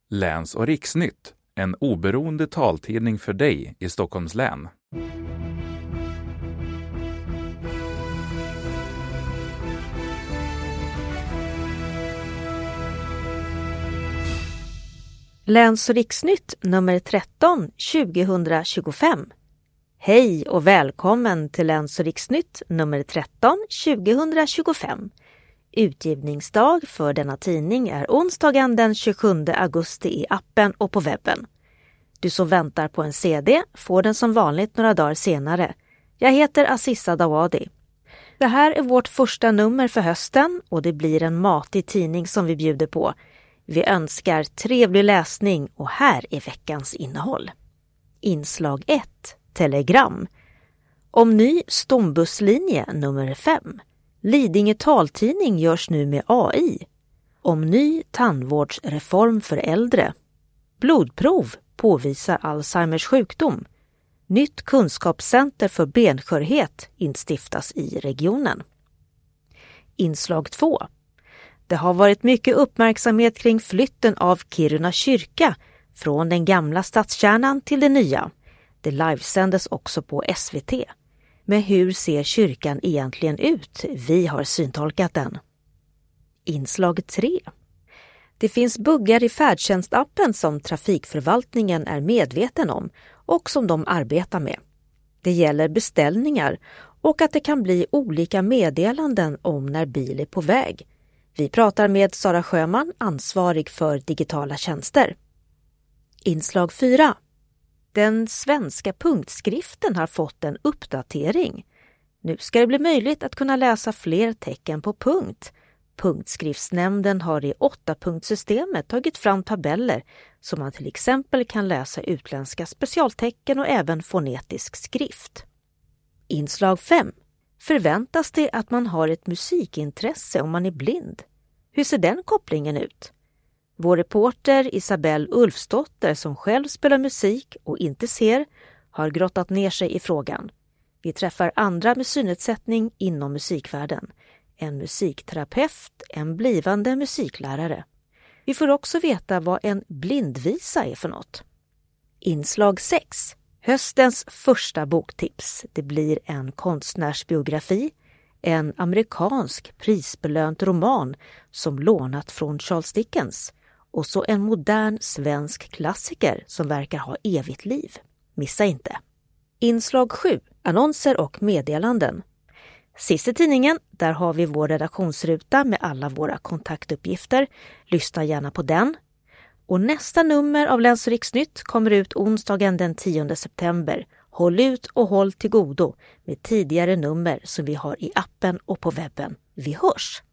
Läns- och riksnytt, en oberoende taltidning för dig i Stockholms län. Läns- och riksnytt nummer 13 2025. Hej och välkommen till Läns- och riksnytt nummer 13 2025. Utgivningsdag för denna tidning är onsdagen den 27 augusti i appen och på webben. Du som väntar på en CD får den som vanligt några dagar senare. Jag heter Aziza Dawadi. Det här är vårt första nummer för hösten och det blir en matig tidning som vi bjuder på. Vi önskar trevlig läsning och här är veckans innehåll. Inslag 1. Telegram. Om ny stombusslinje nummer 5. Lidingö taltidning görs nu med AI. Om ny tandvårdsreform för äldre. Blodprov påvisar Alzheimers sjukdom. Nytt kunskapscenter för benskörhet instiftas i regionen. Inslag 2. Det har varit mycket uppmärksamhet kring flytten av Kiruna kyrka från den gamla stadskärnan till det nya. Det livesändes också på SVT. Men hur ser kyrkan egentligen ut? Vi har syntolkat den. Inslag 3. Det finns buggar i färdtjänstappen som trafikförvaltningen är medveten om och som de arbetar med. Det gäller beställningar och att det kan bli olika meddelanden om när bil är på väg. Vi pratar med Sara Sjöman, ansvarig för digitala tjänster. Inslag 4. Den svenska punktskriften har fått en uppdatering. Nu ska det bli möjligt att kunna läsa fler tecken på punkt. Punktskriftsnämnden har i 8-punktssystemet tagit fram tabeller så man till exempel kan läsa utländska specialtecken och även fonetisk skrift. Inslag 5. Förväntas det att man har ett musikintresse om man är blind? Hur ser den kopplingen ut? Vår reporter Isabelle Ulfsdotter som själv spelar musik och inte ser har grottat ner sig i frågan. Vi träffar andra med synnedsättning inom musikvärlden. En musikterapeut, en blivande musiklärare. Vi får också veta vad en blindvisa är för något. Inslag 6. Höstens första boktips. Det blir en konstnärsbiografi, en amerikansk prisbelönt roman som lånat från Charles Dickens och så en modern svensk klassiker som verkar ha evigt liv. Missa inte. Inslag 7. Annonser och meddelanden. Sist i tidningen, där har vi vår redaktionsruta med alla våra kontaktuppgifter. Lyssna gärna på den. Och nästa nummer av Läns- och riksnytt kommer ut onsdagen den 10 september. Håll ut och håll till godo med tidigare nummer som vi har i appen och på webben. Vi hörs!